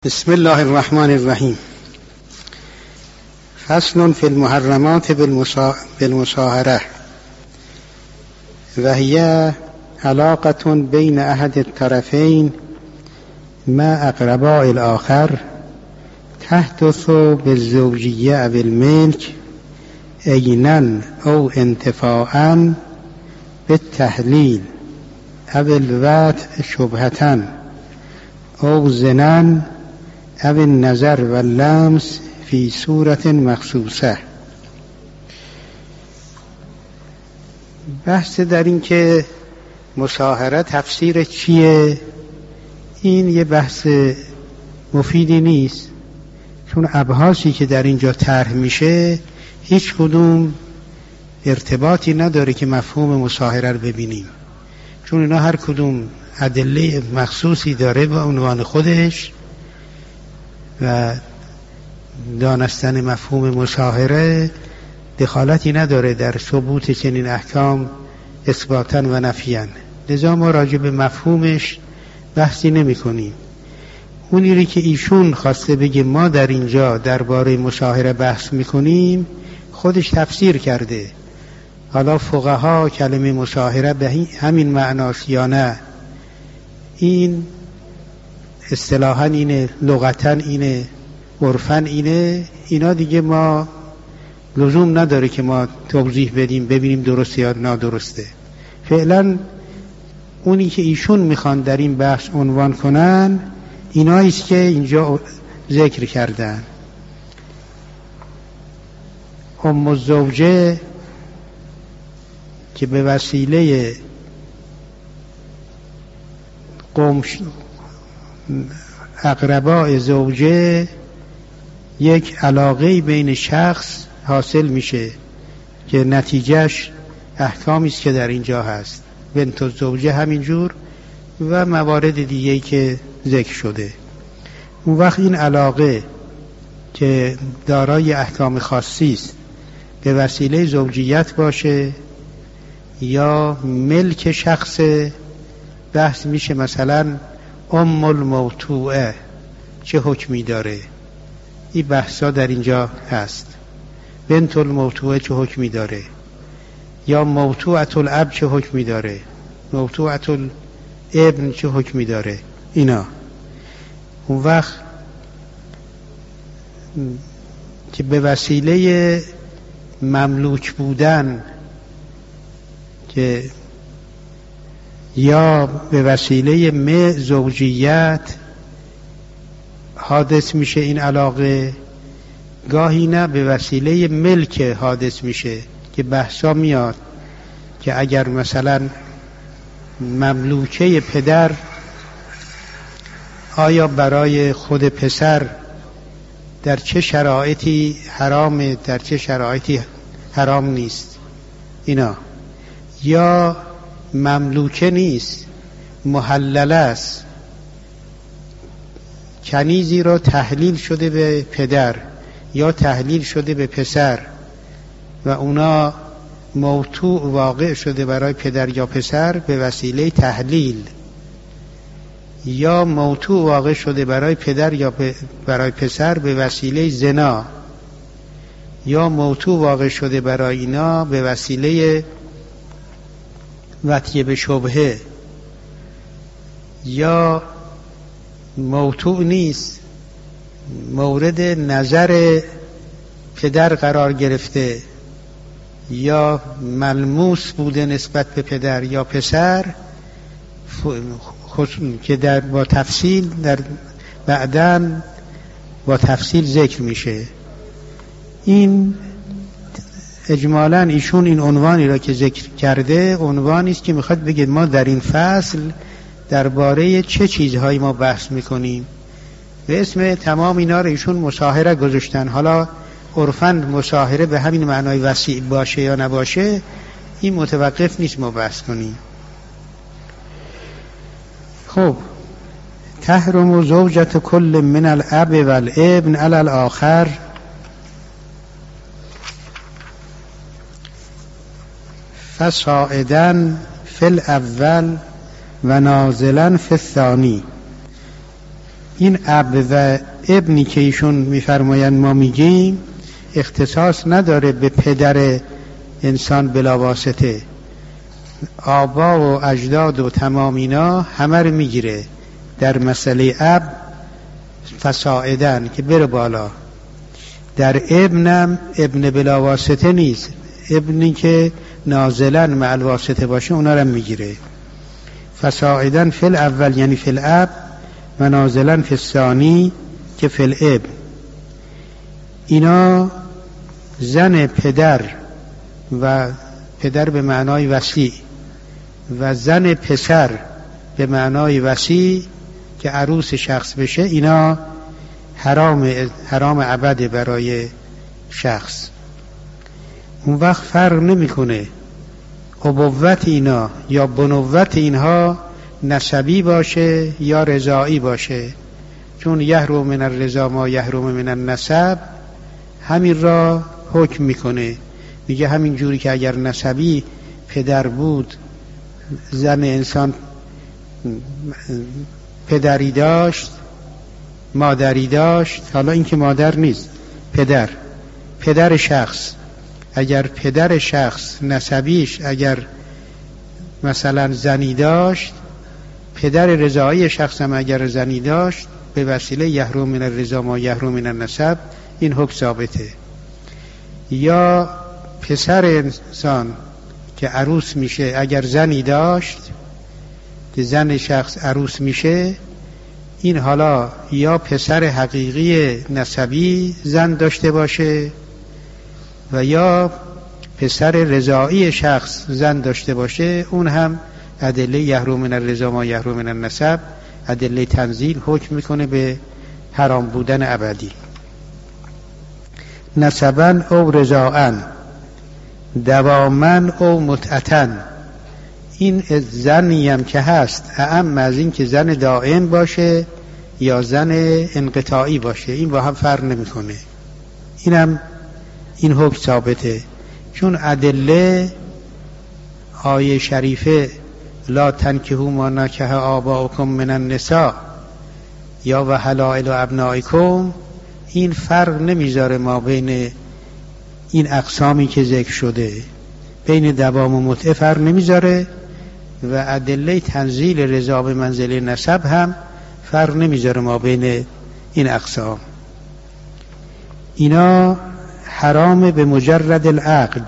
بسم الله الرحمن الرحیم. فصل فی المحرمات بالمصاهره و هی علاقة بین احد الطرفین مع اقرباء الاخر تحدث بالزوجیه او الملک عینا او انتفاعا بالتحلیل او الوضع شبهة او زنا او النظر و اللمس فی صورت مخصوصه. بحث در این که مصاهره تفسیر چیه، این یه بحث مفیدی نیست، چون ابحاثی که در اینجا طرح میشه هیچ کدوم ارتباطی نداره که مفهوم مصاهره رو ببینیم، چون اینا هر کدوم ادله مخصوصی داره به عنوان خودش و دانستن مفهوم مصاهره دخالتی نداره در ثبوت چنین احکام اثباتا و نفیاً. لذا ما راجع به مفهومش بحثی نمی کنیم. اونی که ایشون خواسته بگه ما در اینجا درباره مصاهره بحث میکنیم خودش تفسیر کرده. حالا فقها کلمه مصاهره به همین معناست یا نه، این اصطلاحاً اینه، لغتاً اینه، عرفاً اینه، اینا دیگه ما لزوم نداره که ما توضیح بدیم ببینیم درسته یا نادرسته. فعلاً اونی که ایشون میخوان در این بحث عنوان کنن ایناییست که اینجا ذکر کردن. ام الزوجه که به وسیله اقرباء زوجه یک علاقه بین شخص حاصل میشه که نتیجهش احکامی است که در اینجا هست، بنت الزوجه همینجور و موارد دیگه‌ای که ذکر شده. اون وقت این علاقه که دارای احکام خاصی است به وسیله زوجیت باشه یا ملک شخص، بحث میشه مثلا ام الموتوعه چه حکمی داره، این بحثا در اینجا هست. بنت الموتوعه چه حکمی داره، یا موتوعه الاب چه حکمی داره، موتوعه الابن چه حکمی داره، اینا. اون وقت که به وسیله مملوک بودن که یا به وسیله زوجیت حادث میشه این علاقه، گاهی نه به وسیله ملک حادث میشه که بحثا میاد که اگر مثلا مملوکه پدر آیا برای خود پسر در چه شرایطی حرامه، در چه شرایطی حرام نیست، اینا. یا مملوکه نیست، محلل است، کنیزی را تحلیل شده به پدر یا تحلیل شده به پسر و اونا موتوع واقع شده برای پدر یا پسر به وسیله تحلیل، یا موتوع واقع شده برای پدر یا برای پسر به وسیله زنا، یا موتوع واقع شده برای اینا به وسیله وطیه به شبهه، یا موتوع نیست، مورد نظر پدر قرار گرفته یا ملموس بوده نسبت به پدر یا پسر که با تفصیل در بعداً با تفصیل ذکر میشه. این اجمالاً ایشون این عنوانی را که ذکر کرده عنوانی است که میخواد بگه ما در این فصل درباره چه چیزهایی ما بحث میکنیم. به اسم تمام اینا را ایشون مصاهره گذاشتن. حالا عرفاً مصاهره به همین معنای وسیع باشه یا نباشه این متوقف نیست ما بحث کنیم. خب، تحرم زوجة کل من الاب والابن علی الاخر فصاعدا فی الاول و نازلا فی الثانی. این اب و ابنی که ایشون میفرمایند ما میگیم اختصاص نداره به پدر انسان بلا واسطه، آبا و اجداد و تمام اینا همه رو میگیره. در مسئله اب فصاعدن که بره بالا، در ابنم ابن بلا واسطه نیست، ابنی که نازلن مع الواسطه باشه اونا رو میگیره. فصاعدن فی الاول یعنی فی الاب و نازلن فی الثانی که فی الابن. اینا زن پدر و پدر به معنای وسیع و زن پسر به معنای وسیع که عروس شخص بشه، اینا حرام ابد برای شخص. اون وقت فرق نمیکنه ابوت اینا یا بنوت اینها نسبی باشه یا رضاعی باشه، چون یحرم من الرضا ما یحرم من النسب همین را حکم میکنه. میگه همین جوری که اگر نسبی پدر بود، زن انسان پدری داشت مادری داشت، حالا این که مادر نیست، پدر شخص، اگر پدر شخص نسبیش اگر مثلا زنی داشت، پدر رضاعی شخص هم اگر زنی داشت، به وسیله یحرم من الرضا ما یحرم من النسب این حکم ثابته. یا پسر انسان که عروس میشه اگر زنی داشت که زن شخص عروس میشه، این حالا یا پسر حقیقی نسبی زن داشته باشه و یا پسر رضاعی شخص زن داشته باشه، اون هم ادله یحرم من الرضا ما یحرم من النسب، ادله تنزیل حکم میکنه به حرام بودن ابدی. نسبن او رضاعن دوامن او متعتن، این زنی هم که هست اعم از این که زن دائم باشه یا زن انقطاعی باشه، این با هم فرق نمیکنه. این حکم ثابته، چون ادله آیه شریفه لا تنکحوا ما نکح آباؤکم من النساء یا و حلائل ابنائکم، این فرق نمیذاره ما بین این اقسامی که ذکر شده، بین دوام و متعه فرق نمیذاره و ادله تنزیل رضا به منزله نسب هم فرق نمیذاره ما بین این اقسام. اینا حرام به مجرد العقد،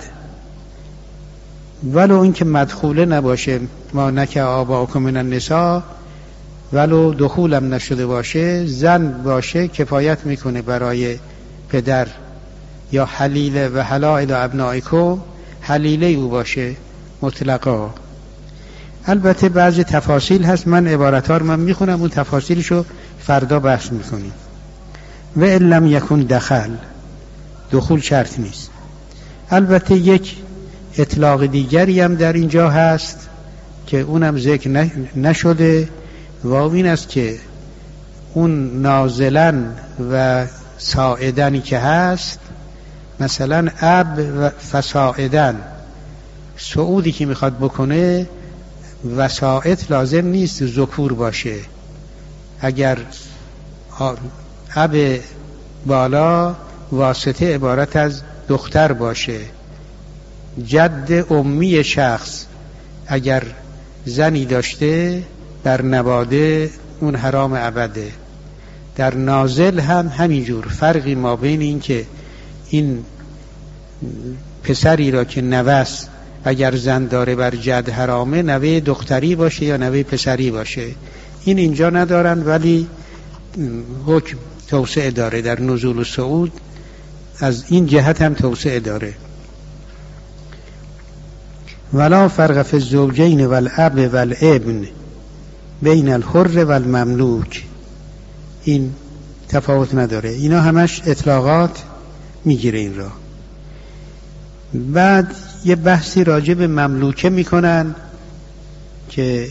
ولو اینکه مدخوله نباشه، ما نکح آباؤکم من النساء، ولو دخولم نشده باشه، زن باشه کفایت میکنه برای پدر، یا حلیله و حلائل ابنائکم حلیله او باشه مطلقا. البته بعضی تفاصیل هست، من عبارتها رو میخونم، اون تفاصیلشو فردا بحث میکنیم. و ان لم یکن دخول شرط نیست. البته یک اطلاق دیگری هم در اینجا هست که اونم ذکر نشده و این است که اون نازلن و صاعدنی که هست، مثلا اب و فصاعدن، صعودی که میخواد بکنه وسائط لازم نیست ذکور باشه. اگر اب بالا واسطه عبارت از دختر باشه، جد امی شخص اگر زنی داشته در نواده اون حرام ابده. در نازل هم همینجور، فرقی ما بین این که این پسری را که نوست اگر زن داره بر جد حرامه، نوه دختری باشه یا نوه پسری باشه، این اینجا ندارن، ولی حکم توسعه داره در نزول و صعود، از این جهت هم توسعه داره. ولا فرق فی الزوجین والاب والابن بین الحر والمملوک، این تفاوت نداره. اینا همش اطلاقات میگیره این را. بعد یه بحثی راجع به مملوکه میکنن که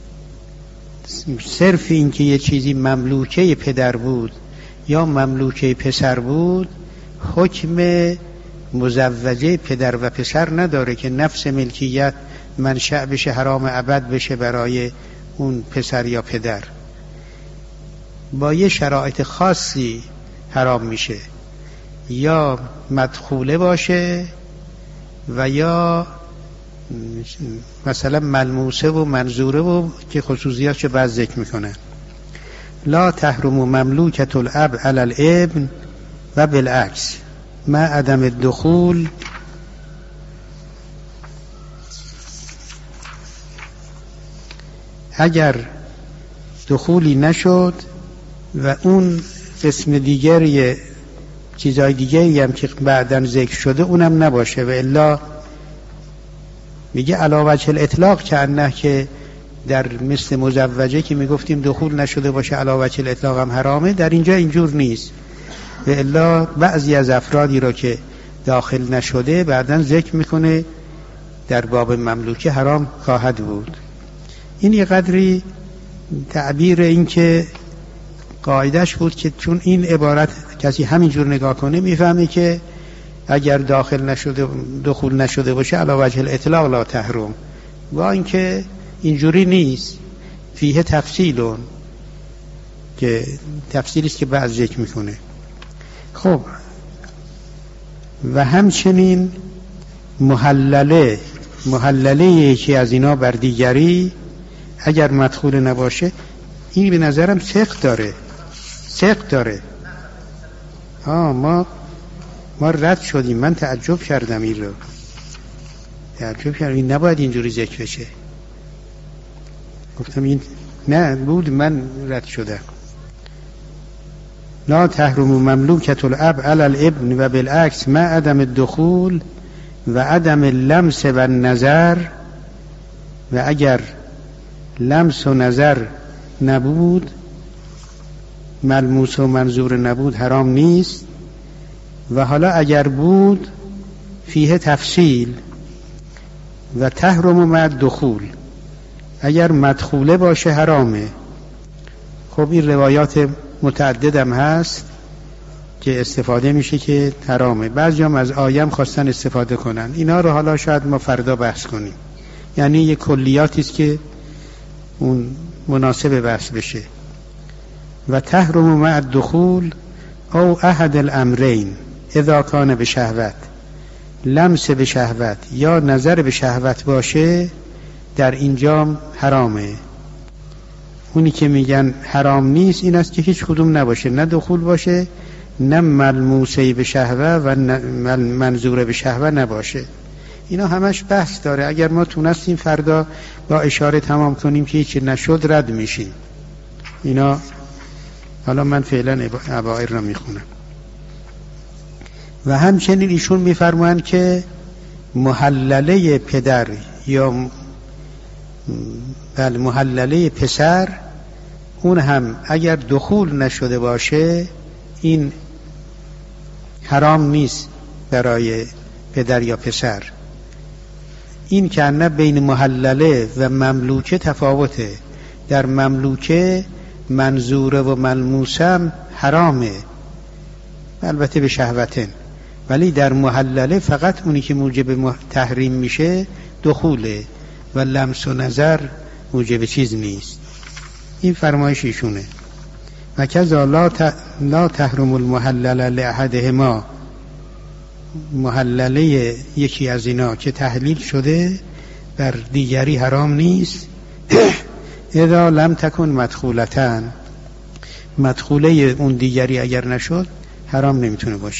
صرف این که یه چیزی مملوکه پدر بود یا مملوکه پسر بود، حکم مزوجه پدر و پسر نداره که نفس ملکیت منشأ بشه حرام ابد بشه برای اون پسر یا پدر. با یه شرایط خاصی حرام میشه، یا مدخوله باشه و یا مثلا ملموسه و منظوره و که خصوصیات چه بعد ذکر میکنن. لا تحرم مملوکت الاب علی الابن و بالعکس ما عدم الدخول اگر دخولی نشد و اون قسم دیگری چیزای دیگری هم که بعداً ذکر شده اونم نباشه، و الا میگه علی وجه الاطلاق که در مثل مزوجه که میگفتیم دخول نشده باشه علی وجه الاطلاق هم حرامه، در اینجا اینجور نیست، و الا بعضی از افرادی را که داخل نشده بعداً ذکر میکنه در باب مملوکه حرام خواهد بود. این یه قدری تعبیر این که قاعدش بود که چون این عبارت کسی همینجور نگاه کنه میفهمه که اگر دخول نشده باشه علی وجه الاطلاق لا تحرم، با اینکه اینجوری نیست، فیه تفصیلون که تفصیلی است که بعد ذکر میکنه. خب و همچنین محلله یکی از اینا بر دیگری اگر مدخول نباشه، این به نظرم ثقل داره. ما رد شدیم، من تعجب کردم این نباید اینجوری ذکر بشه. گفتم این نه بود، من رد شدم. لا تحرم مملوکت الاب علی الابن و بالعکس ما عدم الدخول و عدم اللمس و النظر، و اگر لمس و نظر نبود، ملموس و منظور نبود، حرام نیست. و حالا اگر بود فیه تفصیل و تحرم مع الدخول، اگر مدخوله باشه حرامه. خب این روایات متعددم هست که استفاده میشه که حرامه. بعضی هم از آیم خواستن استفاده کنن، اینا رو حالا شاید ما فردا بحث کنیم، یعنی یک کلیاتی است که اون مناسب بحث بشه. و تحرم مع الدخول او احد الامرین اذا کان به شهوت، لمس به شهوت یا نظر به شهوت باشه در اینجا حرامه. اونی که میگن حرام نیست این است که هیچ کدوم نباشه، نه دخول باشه، نه ملموسه به شهوه و منظور به شهوه نباشه. اینا همش بحث داره، اگر ما تونستیم فردا با اشاره تمام کنیم که هیچی نشد رد میشیم. اینا حالا من فعلا ابایر را میخونم. و همچنین ایشون میفرمایند که محلله پدر یا محلله پسر، اون هم اگر دخول نشده باشه این حرام نیست برای پدر یا پسر. این که نه بین محلله و مملوکه تفاوته. در مملوکه منظوره و ملموسم حرامه، البته به شهوتن، ولی در محلله فقط اونی که موجب تحریم میشه دخوله و لمس و نظر موجب چیز نیست. این فرمایش ایشونه. و کذا لا تحرم المحلل لاحدهما، محلله یکی از اینا که تحلیل شده بر دیگری حرام نیست. اذا لم تکن مدخولتن، مدخوله اون دیگری اگر نشد حرام نمیتونه باشه.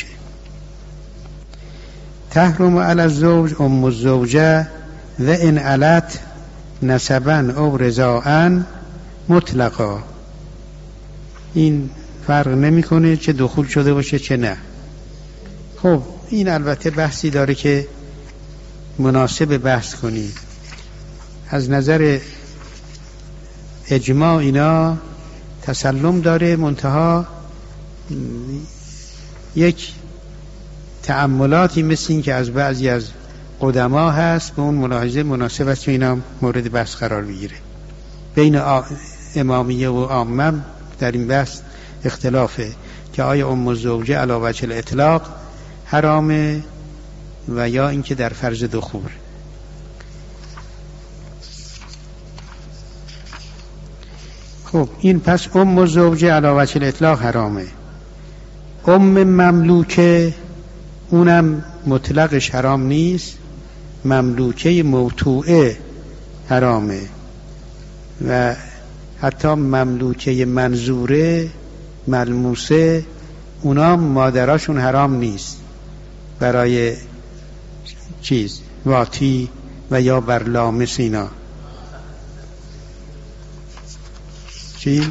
تحرم علی الزوج ام الزوجه و ان علت نسبا او رضاعا مطلقا. این فرق نمیکنه چه دخول شده باشه چه نه. خب این البته بحثی داره که مناسب بحث کنید. از نظر اجماع اینا تسلم داره، منتها یک تأملاتی مثل این که از بعضی از قدما هست به اون ملاحظه مناسب است که اینا مورد بحث قرار بگیره. بین امامیه و عامه در این بحث اختلافه که آیا ام الزوجه علی وجه الاطلاق حرامه و یا اینکه در فرض دخول. خب این پس ام الزوجه علی وجه الاطلاق حرامه. ام مملوکه اونم مطلقش حرام نیست، مملوکه موطوعه حرامه و حتی مملوکه منظوره ملموسه اونا مادراشون حرام نیست برای چیز واتی و یا برلامس اینا. چی؟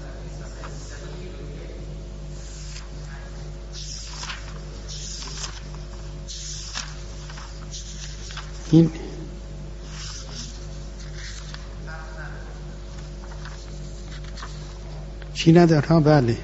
این چی نداره؟ ها بله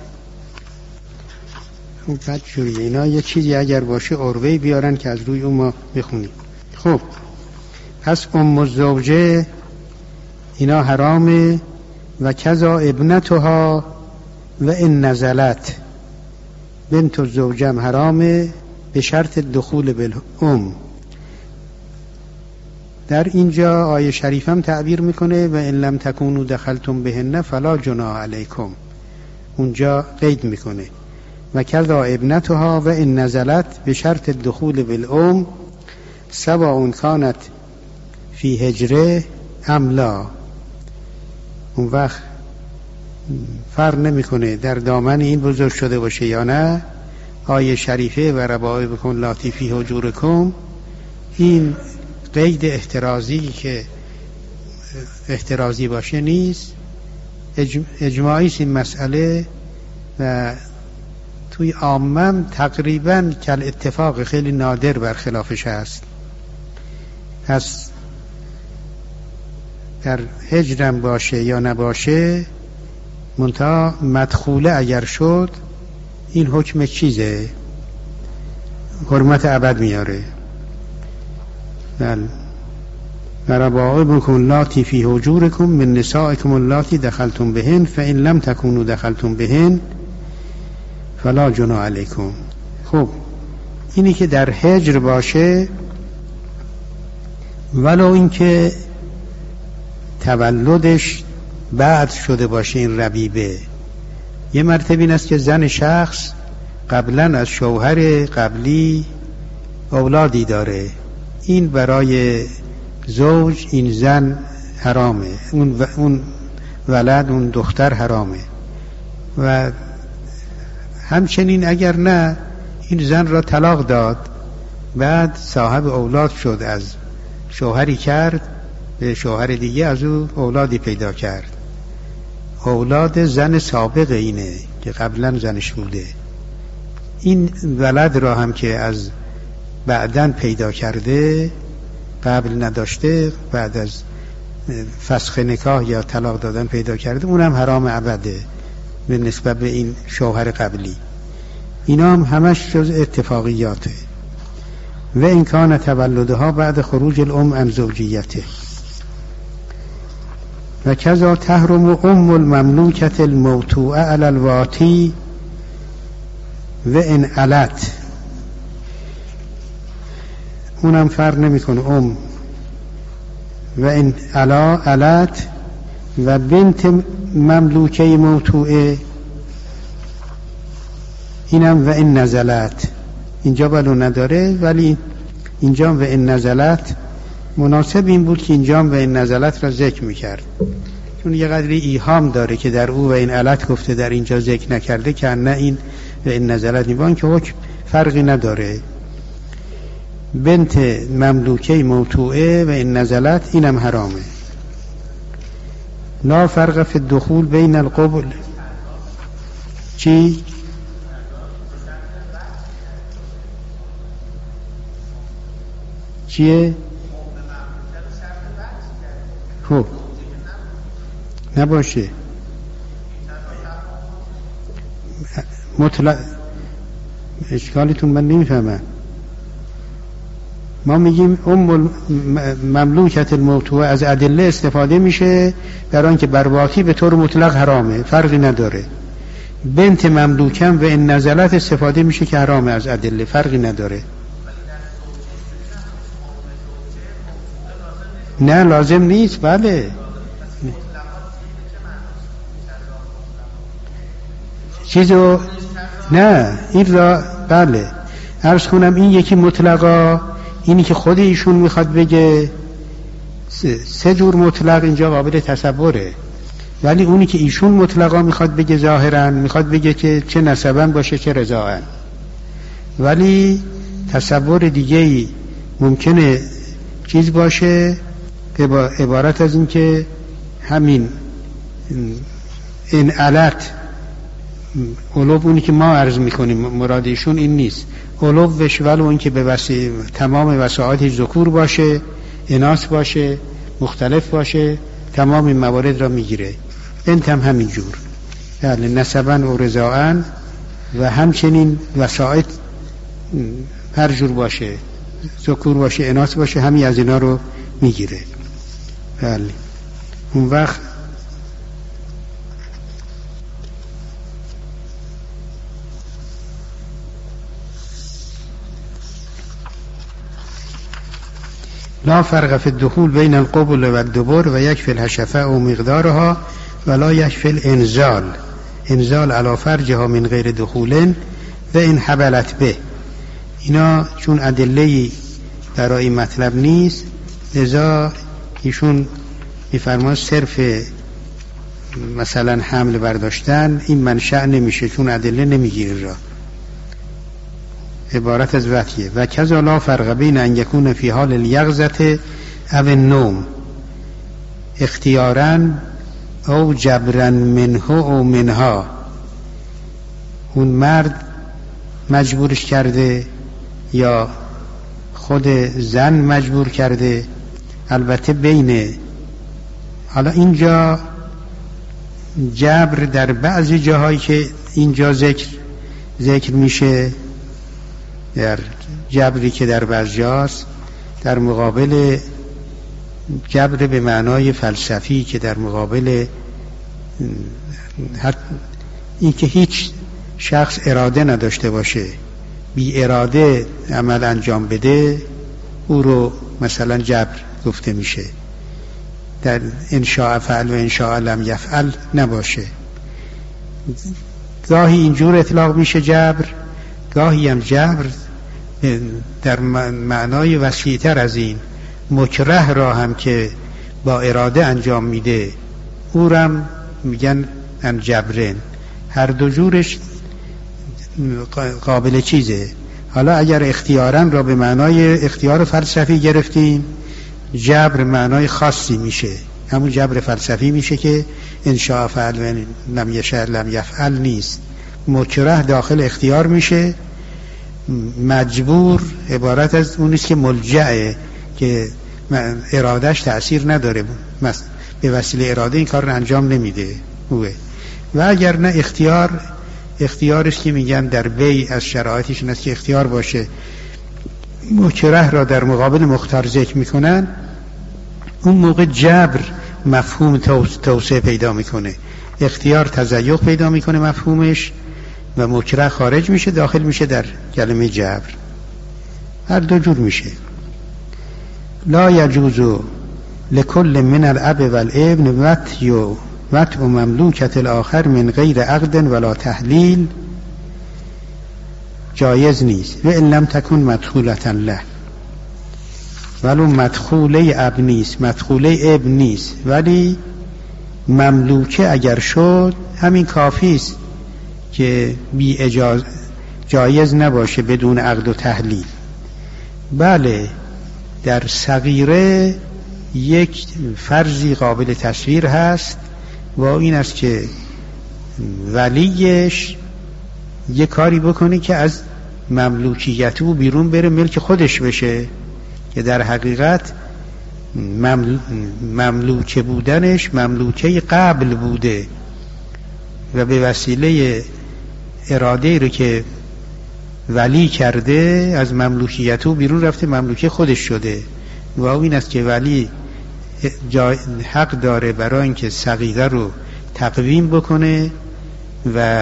اون بد جوریه اینا. یه چیزی اگر باشه اروی بیارن که از روی اون ما بخونیم. خب پس ام الزوجه اینا حرامه و کذا ابنتها و ان نزلت بنت الزوجه حرامه به شرط دخول بالام. در اینجا آیه شریفم تعبیر میکنه و ان لم تکونوا دخلتم بهن فلا جناح علیکم، اونجا قید میکنه و کذا ابنتها و ان نزلت به شرط دخول بالام سواء کانت فی هجره ام لا. اون وقت فرق نمیکنه در دامن این بزرگ شده باشه یا نه. آیه شریفه و ربائبکم لاتی فی حجورکم این قید احترازی که احترازی باشه نیست، اجماعی است این مسئله و توی عامم تقریبا کل اتفاق خیلی نادر برخلافش هست. پس در هجرم باشه یا نباشه منتها مدخوله اگر شد این حکم چیزه؟ حرمت ابد میاره. بله ربائبکم اللاتی فی حجورکم من نسائکم اللاتی دخلتم بهن فان لم تکونوا دخلتم بهن فلا جناح علیکم. خب اینی که در هجر باشه ولو اینکه تولدش بعد شده باشه این ربیبه. یه مرتبه این است که زن شخص قبلا از شوهر قبلی اولادی داره، این برای زوج این زن حرامه، اون ولد اون دختر حرامه. و همچنین اگر نه این زن را طلاق داد بعد صاحب اولاد شد، از شوهری کرد به شوهر دیگه از او اولادی پیدا کرد، اولاد زن سابق اینه که قبلا زنش بوده. این ولد را هم که از بعدن پیدا کرده قبل نداشته بعد از فسخ نکاح یا طلاق دادن پیدا کرده اونم حرام ابده به نسبت به این شوهر قبلی. اینا هم همش جز اتفاقیاته. و این کان تولدها بعد خروج الام عن زوجیته و کذا تحرم ام المملوکت الموتوعه علی الواتی و ان علت. اونم فرق نمیکنه ام و ان علت و بنت مملوکه موتوعه اینم و ان نزلت. اینجا بلو نداره ولی اینجا و ان نزلت مناسب این بود که اینجا و این نزلت را ذکر میکرد، چون یه قدری ایهام داره که در او و این علت گفته در اینجا ذکر نکرده که نه این و این نزلت نیوان که حکم فرقی نداره. بنت مملوکه موتوعه و این نزلت اینم حرامه. لا فرق فی الدخول بین القبل چی؟ چیه؟ خب نباشه مطلق. اشکالتون من نمیفهمم. ما میگیم ام مملوکت الموتوعه از ادله استفاده میشه در آنکه برواتی به طور مطلق حرامه، فرقی نداره. بنت مملوکم و این نزلت استفاده میشه که حرامه از ادله، فرقی نداره. نه لازم نیست. بله چیزو نه این را بله عرض کنم این یکی مطلقا، اینی که خود ایشون میخواد بگه 3 جور مطلق اینجا قابل تصوره، ولی اونی که ایشون مطلقا میخواد بگه ظاهرا میخواد بگه که چه نسباً باشه چه رضاً، ولی تصور دیگه‌ای ممکنه چیز باشه که با عبارت از این که همین این علت علو اونی که ما عرض میکنیم مراد ایشون این نیست، علوش ولو این که به تمام وساعتش ذکور باشه اناث باشه مختلف باشه تمام این موارد را میگیره. انت هم همین جور یعنی نسباً و رضاءً و همچنین وساعت هر جور باشه ذکور باشه اناث باشه همین از اینا رو میگیره. بله اون وقت لا فرق فی الدخول بین القبل و الدبر و یک فی الحشفه و مقدارها ولا یک فی الانزال انزال علی فرجها من غیر دخول و این حبلت به. اینا چون ادله‌ای برای این مطلب نیست لذا ایشون میفرمان صرف مثلا حمل برداشتن این منشأ نمیشه چون ادله نمیگیره را عبارت از وحیه. و کذا لا فرق بین ان یکون فی حال الیقظة او النوم اختیاراً او جبراً منه او منها، اون مرد مجبورش کرده یا خود زن مجبور کرده. البته بین حالا اینجا جبر در بعضی جاهایی که اینجا ذکر میشه در جبری که در بعض جاست در مقابل جبر به معنای فلسفی که در مقابل این که هیچ شخص اراده نداشته باشه بی اراده عمل انجام بده او رو مثلا جبر گفته میشه. در انشاء فعل و انشاء لم یفعل نباشه. گاهی اینجور اطلاق میشه جبر، گاهی هم جبر در معنای وسیع‌تر از این مکره را هم که با اراده انجام میده او را میگن ان جبرن. هر دو جورش قابل چیزه. حالا اگر اختیاراً را به معنای اختیار فلسفی گرفتیم جبر معنای خاصی میشه، همون جبر فلسفی میشه که انشاء فعل و لم یشاء لم یفعل نیست. مکره داخل اختیار میشه، مجبور عبارت از اونیست که ملجعه که ارادش تأثیر نداره به وسیله اراده این کار رو انجام نمیده اوه. و اگر نه اختیارش که میگن در بی از شرایطش این است که اختیار باشه مکره را در مقابل مختار ذکر میکنن اون موقع جبر مفهوم توسعه پیدا میکنه، اختیار تزیق پیدا میکنه مفهومش و مکره خارج میشه داخل میشه در کلمه جبر. هر دو جور میشه. لا یجوز لکل من الاب والابن وطء مملوکت الاخر من غیر عقد ولا تحلیل جایز نیست. و ان لم تکن مدخولة له، ولو مدخوله اب نیست مدخوله ابن نیست ولی مملوکه اگر شد همین کافی است که بی جایز نباشه بدون عقد و تحلیل. بله در صغیره یک فرضی قابل تصویر هست و این است که ولیش یه کاری بکنه که از مملوکیت او بیرون بره ملک خودش بشه که در حقیقت مملوکه بودنش مملوکه قبل بوده و به وسیله اراده رو که ولی کرده از مملوکیت او بیرون رفته مملوکه خودش شده. و این است که ولی حق داره برای اینکه صغیره رو تقویم بکنه و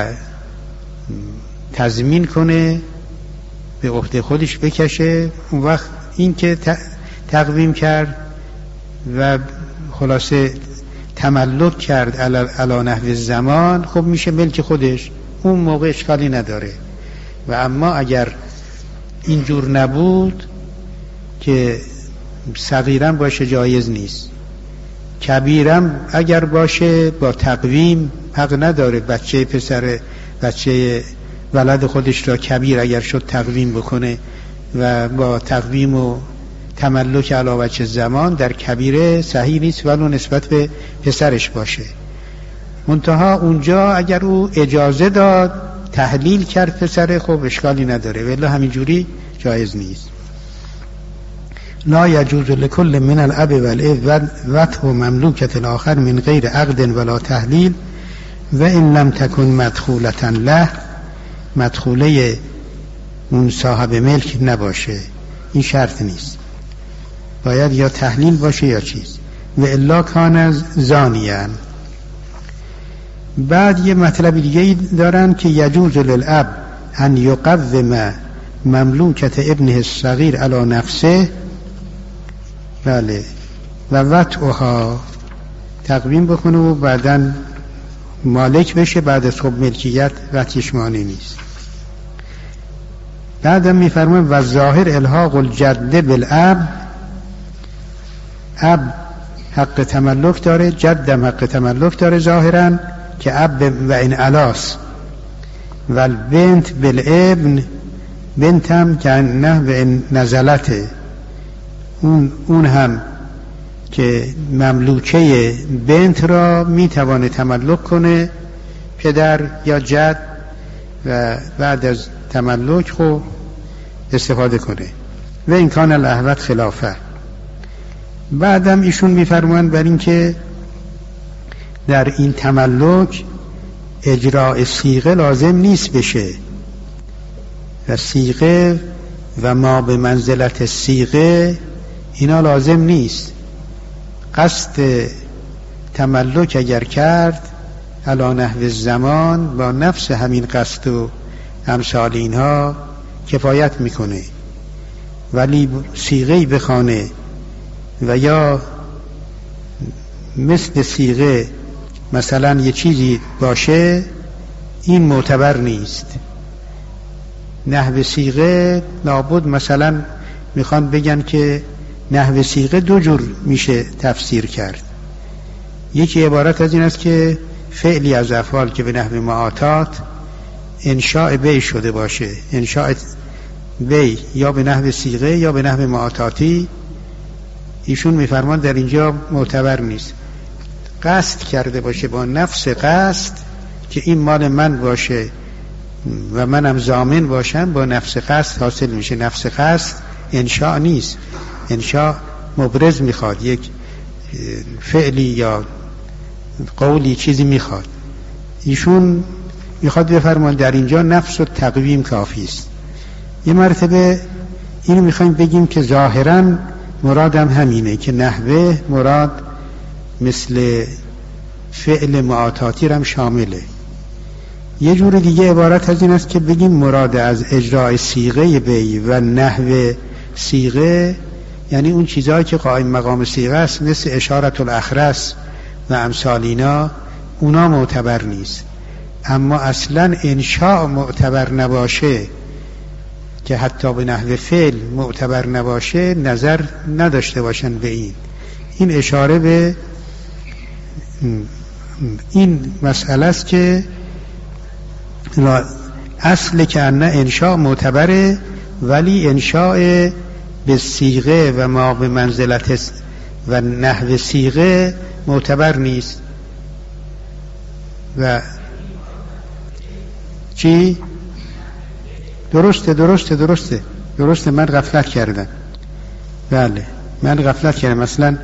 تضمین کنه به عهده خودش بکشه. اون وقت این که تقویم کرد و خلاصه تملک کرد علی نحو زمان خب میشه ملک خودش، اون موقع اشکالی نداره. و اما اگر اینجور نبود که صغیرم باشه جایز نیست، کبیرم اگر باشه با تقویم حق نداره. بچه ولد خودش را کبیر اگر شد تقویم بکنه و با تقویم و تملک علی وجه زمان در کبیره صحیح نیست، ولو نسبت به پسرش باشه. منتها اونجا اگر او اجازه داد تحلیل کرد پسر، خب اشکالی نداره، ولی همینجوری جایز نیست. لا یجوز لکل من الاب والاب وطء مملوکة الاخر من غیر عقد ولا تحلیل و ان لم تکن مدخولة له، مدخوله اون صاحب ملک نباشه، این شرط نیست، باید یا تحلیل باشه یا چیز. و الا کان زانیان. بعد یه مطلب دیگه دارن که یجوز للاب ان یقوم مملوکة ابنه الصغیر علی نفسه، بله، و وطئها، تقویم بکنه و بعداً مالک بشه بعد از خب ملکیت وطیش مانع نیست. بعدم میفرمون و ظاهر الحاق الجد بالاب، اب حق تملک داره، جدم حق تملک داره ظاهراً که اب و این علاس، و البنت بالابن، بنت هم که نه و این نزلته، اون هم که مملوکه بنت را میتوانه تملک کنه پدر یا جد و بعد از تملک خو استفاده کنه. و این کان الاحوط خلافه. بعدم ایشون میفرمان بر این که در این تملک اجراء صیغه لازم نیست بشه، و صیغه و ما به منزلت صیغه اینا لازم نیست. قصد تملک اگر کرد علی نحو زمان با نفس همین قصد و امثال اینها کفایت میکنه، ولی صیغه‌ای بخوانه و یا مثل صیغه مثلا یه چیزی باشه، این معتبر نیست. نحو صیغه لابد مثلا میخوان بگن که نحو صیغه دو جور میشه تفسیر کرد. یکی عبارت از این است که فعلی از افعال که به نحو معاطات انشاء بی شده باشه، انشاء بی یا به نحو صیغه یا به نحو معاطاتی، ایشون میفرمان در اینجا معتبر نیست. قصد کرده باشه با نفس قصد که این مال من باشه و منم ضامن باشم، با نفس قصد حاصل میشه. نفس قصد انشاء نیست، انشاء مبرز میخواد، یک فعلی یا قولی چیزی میخواد. ایشون میخواد بفرمان در اینجا نفس و تقویم کافی است. یه مرتبه اینو میخوایم بگیم که ظاهراً مرادم همینه که نحوه مراد مثل فعل معاطاتی رم شامله. یه جور دیگه عبارت از این است که بگیم مراد از اجراء صیغه بی و نحو صیغه یعنی اون چیزهایی که قائم مقام صیغه است، مثل اشارت الاخرس و امثال اینا، اونا معتبر نیست. اما اصلا انشاء معتبر نباشه که حتی به نحو فعل معتبر نباشه، نظر نداشته باشن به این اشاره به این مسئله است که اصل که انه انشاء معتبره، ولی انشاء به صیغه و ما به منزلت و نحو صیغه معتبر نیست. و چی؟ درسته من غفلت کردم. بله من غفلت کردم. مثلا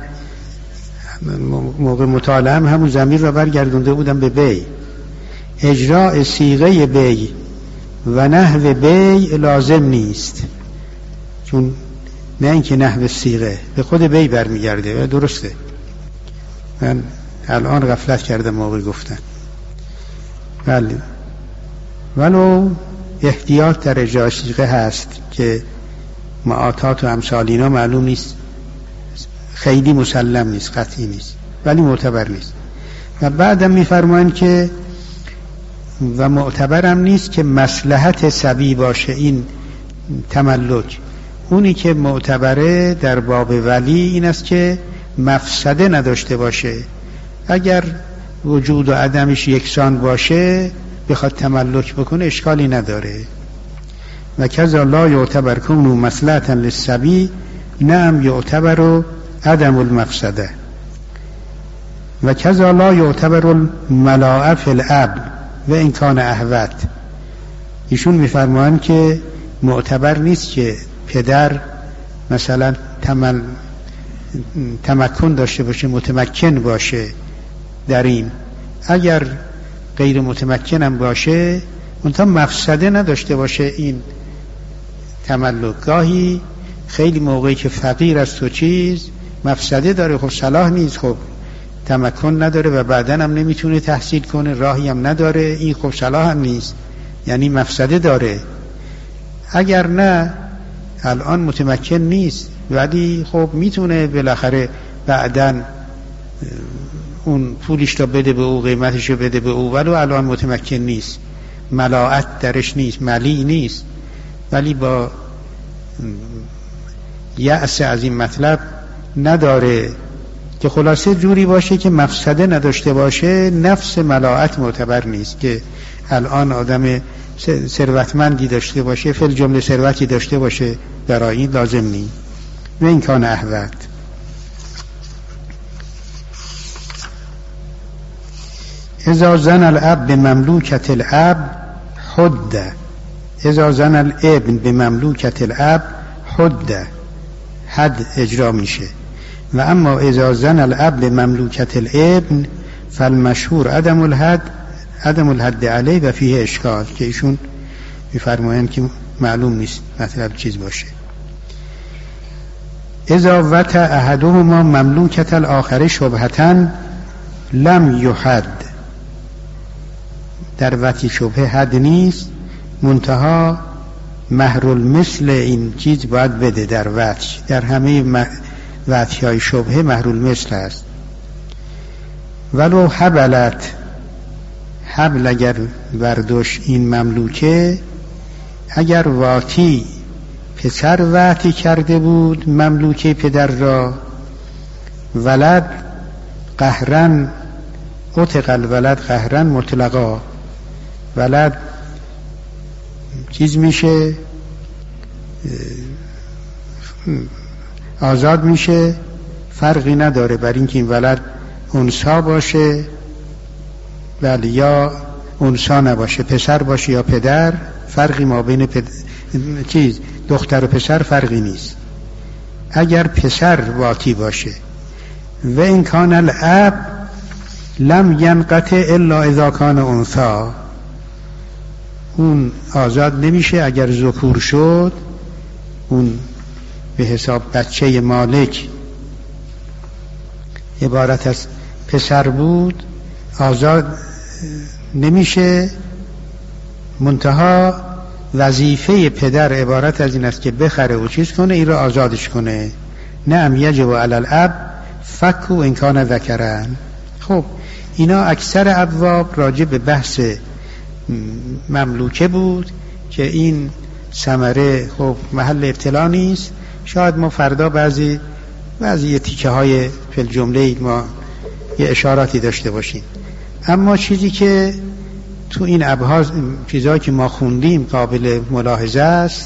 موقع مطالعه همون ضمیر را برگردونده بودم به بی. اجراء صیغه بی و نحو بی لازم نیست، چون نه اینکه نحو صیغه به خود بی برمیگرده. و درسته من الان غفلت کردم موقع گفتن. بله ولو احتیاط در اجراء صیغه هست که معاطات و امثال اینا معلوم نیست، خیلی مسلم نیست، قطعی نیست، ولی معتبر نیست. و بعدم میفرمایند که و معتبرم نیست که مصلحت صبی باشه این تملک. اونی که معتبره در باب ولی این است که مفسده نداشته باشه. اگر وجود و عدمش یکسان باشه بخواد تملک بکنه اشکالی نداره. و کذا لا یعتبر کونو مصلحتا للصبی نعم یعتبر عدم المفسده. و کذا لا یعتبر الملاء فی الاب و این کان احوط. ایشون میفرمایند که معتبر نیست که پدر مثلا تمکن داشته باشه، متمکن باشه در این. اگر غیر متمکنم باشه منتها مفسده نداشته باشه این تملک. گاهی خیلی موقعی که فقیر است و چیز مفسده داره، خب صلاح نیست، خب تمکن نداره و بعدن هم نمیتونه تحصیل کنه، راهی هم نداره، این خب صلاح هم نیست، یعنی مفسده داره. اگر نه الان متمکن نیست ولی خب میتونه بالاخره بعدن اون پولش رو بده به او، قیمتش رو بده به او، ولو الان متمکن نیست، ملاعت درش نیست، ملی نیست، ولی با یأس از این مطلب نداره که خلاصه جوری باشه که مفسده نداشته باشه. نفس ملاعت معتبر نیست که الان آدم ثروتمندی داشته باشه، فی الجمله ثروتی داشته باشه، برای این لازم نیست. و این کان احوط. اذا زن الاب بمملوکت الاب حد، اذا زن الابن بمملوکت الاب حد، حد اجرا میشه. و اما اذا زن الاب بمملوکت الابن فالمشهور عدم الحد علیه و فیه اشکال، که ایشون میفرمایند که معلوم نیست مطلب چیز باشه. اذا وطع احدهما مملوکت الاخر شبهةً لم یحد، در وطی شبهه حد نیست، منتها مهر المثل این چیز باید بده در وطی. در همه وطی های شبهه مهر المثل است. ولو حبلت، حبل اگر برداشت این مملوکه، اگر واتی پسر واتی کرده بود مملوکه پدر را، ولد قهرن عتق الولد قهرن مطلقا، ولد چیز میشه، آزاد میشه، فرقی نداره بر اینکه این ولد انثی باشه ولی یا انثی نباشه، پسر باشه یا پدر، فرقی ما بین دختر و پسر فرقی نیست. اگر پسر واتی باشه. و این کان الاب لم ینقطع الا اذا کان انثی، اون آزاد نمیشه اگر ذکور شد، اون به حساب بچه مالک عبارت از پسر بود، آزاد نمیشه، منتها وظیفه پدر عبارت از این است که بخره و چیز کنه، این رو آزادش کنه. نعم یجب علی الاب فک و ان کان ذکرن. خب اینا اکثر ابواب راجع به بحث مملوکه بود که این ثمره خب محل ابتلا نیست. شاید ما فردا بعضی تیکه های فی الجمله ما یه اشاراتی داشته باشیم. اما چیزی که تو این ابحاث چیزایی که ما خوندیم قابل ملاحظه است،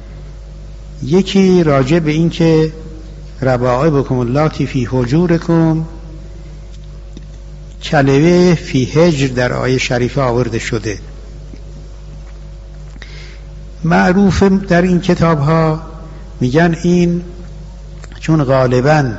یکی راجع به این که ربائبکم اللاتی فی حجورکم، کلمه فی حجر در آیه شریفه آورده شده. معروف در این کتاب ها میگن این چون غالباً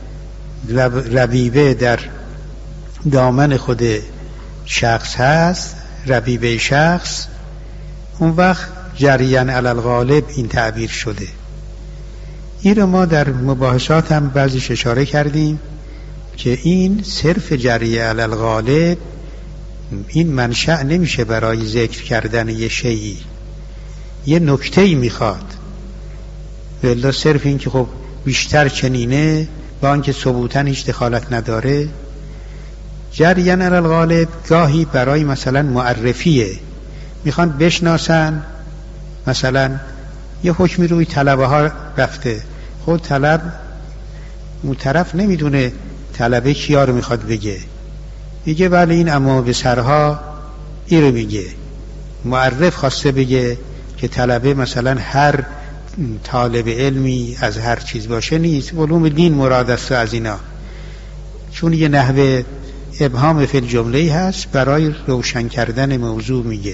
ربیبه در دامن خود شخص هست، ربیبه شخص، اون وقت جریان علی الغالب این تعبیر شده. این رو ما در مباحثات هم بعضیش اشاره کردیم که این صرف جریه علی الغالب این منشأ نمیشه برای ذکر کردن یه شیئی، یه نکته‌ای میخواد. والله صرف این که خب بیشتر چنینه با آنکه ثبوتاً هیچ دخالت نداره، جریان علی الغالب گاهی برای مثلا معرفیه، میخوان بشناسن، مثلا یه حکمی روی طلبه ها رفته، خود طلب اون طرف نمیدونه طلبه کیا رو میخواد بگه، میگه بله این اما به سرها این رو میگه. معرف خواسته بگه که طلبه مثلا هر طالب علمی از هر چیز باشه نیست، علوم دین مراد است از اینا، چون یه نحوه ابهام فی الجمله هست برای روشن کردن موضوع میگه.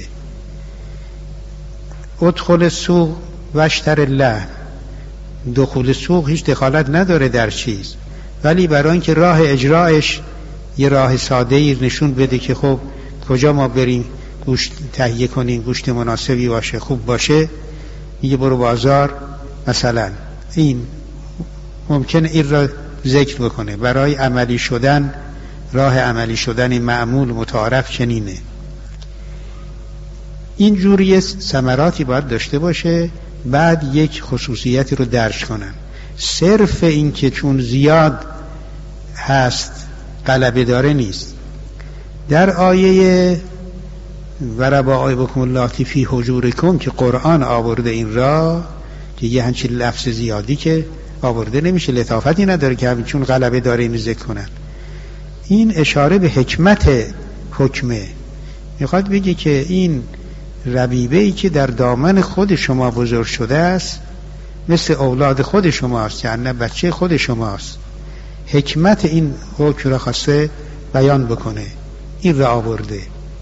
ادخل السوق واشتر اللحم، دخول سوق هیچ دخالت نداره در چیز، ولی برای اینکه راه اجرایش یه راه ساده‌ای نشون بده که خب کجا ما بریم گوشت تهیه کنیم، گوشت مناسبی باشه، خوب باشه، میگه برو بازار مثلا. این ممکنه این را ذکر بکنه برای عملی شدن، راه عملی شدن معمول متعارف چنینه. این جوری ثمراتی باید داشته باشه. بعد یک خصوصیتی رو درج کنن، صرف این که چون زیاد هست غلبه داره نیست. در آیه وربائبکم اللاتی فی حجورکم که قرآن آورده این را، که یه همچین لفظ زیادی که آورده نمیشه، لطافتی نداره که همین چون غلبه داره این ذکر کنن. این اشاره به حکمت حکمه، میخواد بگه که این ربیبه‌ای که در دامن خود شما بزرگ شده است مثل اولاد خود شماست، یعنی بچه خود شماست. حکمت این حکم را خواسته بیان بکنه، این را آورده.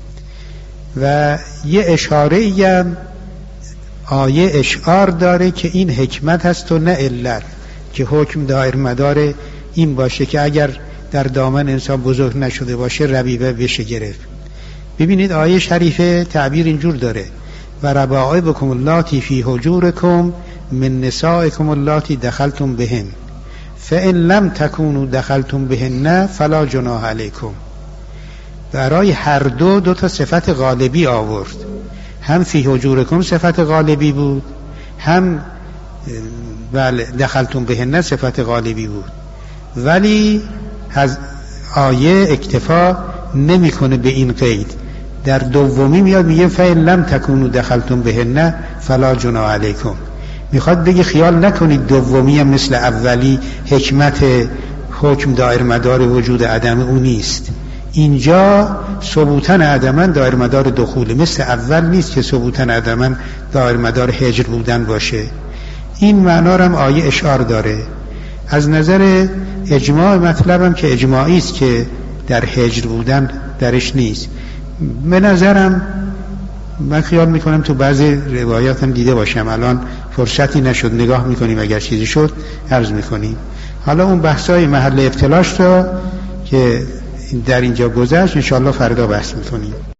و یه اشاره هم آیه اشعار داره که این حکمت هست و نه علت، که حکم دایر مدار این باشه که اگر در دامن انسان بزرگ نشده باشه ربیبه بشه گرفت. ببینید آیه شریفه تعبیر اینجور داره: و ربائبکم اللاتی فی حجورکم من نسائکم اللاتی دخلتم بهن فإن لم تکونوا دخلتم بهن فلا جناح علیکم. برای هر دو تا صفت غالبی آورد، هم فی حجورکم صفت غالبی بود، هم بله دخلتم بهن صفت غالبی بود، ولی از آیه اکتفا نمیکنه به این قید. در دومی میاد میگه فإن لم تکونوا دخلتم بهن فلا جناح علیکم. میخواد بگه خیال نکنید دومی هم مثل اولی حکمت حکم دایر مدار وجود عدم او نیست. اینجا ثبوتن عدما دایر مدار دخول، مثل اول نیست که ثبوتن عدما دایر مدار هجر بودن باشه. این معنا هم آیه اشعار داره. از نظر اجماع مطلبم که اجماعی است که در هجر بودن درش نیست. به نظرم من خیال میکنم تو بعضی روایات هم دیده باشم، الان فرصتی نشد نگاه میکنیم، اگر چیزی شد عرض میکنیم. حالا اون بحثای محل ابتلاش رو که در اینجا گذشت انشاءالله فردا بحث میکنیم.